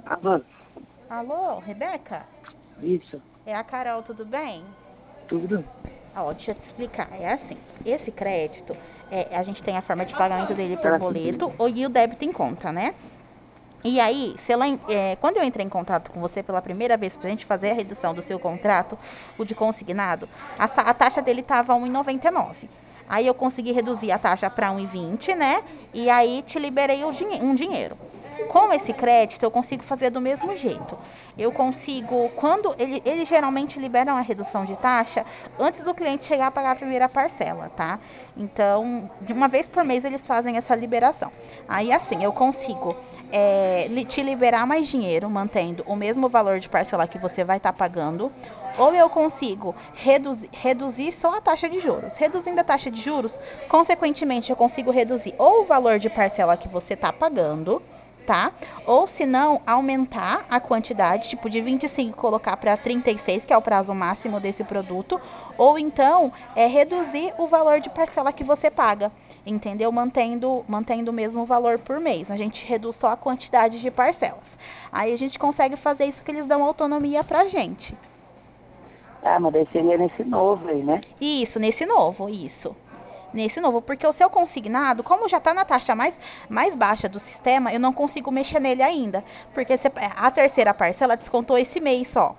Alô, Alô, Rebeca? isso, É a Carol, tudo bem? tudo? Ó, deixa eu te explicar. É assim, esse crédito, a gente tem a forma de pagamento dele por Será que sim? boleto ou e o débito em conta, né? E aí, quando eu entrei em contato com você pela primeira vez pra gente fazer a redução do seu contrato, o de consignado, a taxa dele tava 1,99. Aí eu consegui reduzir a taxa para 1,20, né? E aí te liberei um dinheiro. Com esse crédito, eu consigo fazer do mesmo jeito. Eu consigo, quando eles geralmente liberam a redução de taxa antes do cliente chegar a pagar a primeira parcela, tá? Então, de uma vez por mês eles fazem essa liberação. Aí, assim, eu consigo te liberar mais dinheiro, mantendo o mesmo valor de parcela que você vai estar pagando, ou eu consigo reduzir só a taxa de juros. Reduzindo a taxa de juros, consequentemente, eu consigo reduzir ou o valor de parcela que você está pagando, tá? Ou se não, aumentar a quantidade, tipo de 25 colocar para 36, que é o prazo máximo desse produto, ou então reduzir o valor de parcela que você paga, entendeu? Mantendo o mesmo valor por mês. A gente reduz só a quantidade de parcelas. Aí a gente consegue fazer isso que eles dão autonomia pra gente. Ah, mas daí seria nesse novo aí, né? Isso, nesse novo, isso. Nesse novo, porque o seu consignado, como já está na taxa mais baixa do sistema, eu não consigo mexer nele ainda. Porque a terceira parcela descontou esse mês só.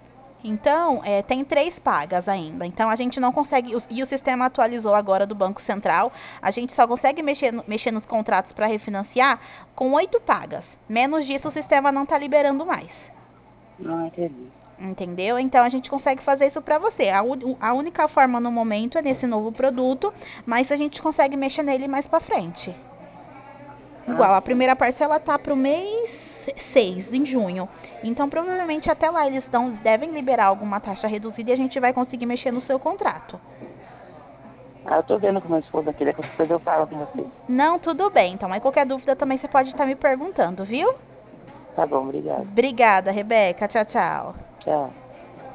Então, tem 3 pagas ainda. Então, a gente não consegue. E o sistema atualizou agora do Banco Central. A gente só consegue mexer nos contratos para refinanciar com 8 pagas. Menos disso, o sistema não está liberando mais. Não entendi. Entendeu? Então a gente consegue fazer isso para você. A única forma no momento é nesse novo produto, mas a gente consegue mexer nele mais para frente. Ah, Igual, a sim. primeira parcela tá pro mês 6 em junho. Então provavelmente até lá devem liberar alguma taxa reduzida e a gente vai conseguir mexer no seu contrato. Ah, eu tô vendo com meu esposo aqui, daqui a pouco depois eu falo com você. Não, tudo bem. Então, aí qualquer dúvida também você pode estar me perguntando, viu? Tá bom, obrigado. Obrigada, Rebeca. Tchau, tchau. Tchau.